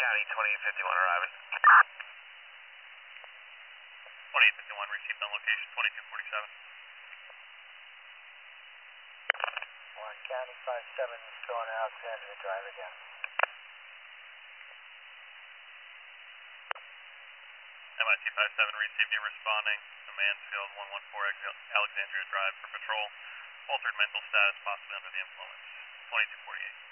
County 2851 arriving. 2851 received on location 2247. Warren County 57 going to Alexandria Drive again. MIT 57 received you responding to Mansfield 114 Alexandria Drive for patrol. Altered mental status, possibly under the influence. 2248.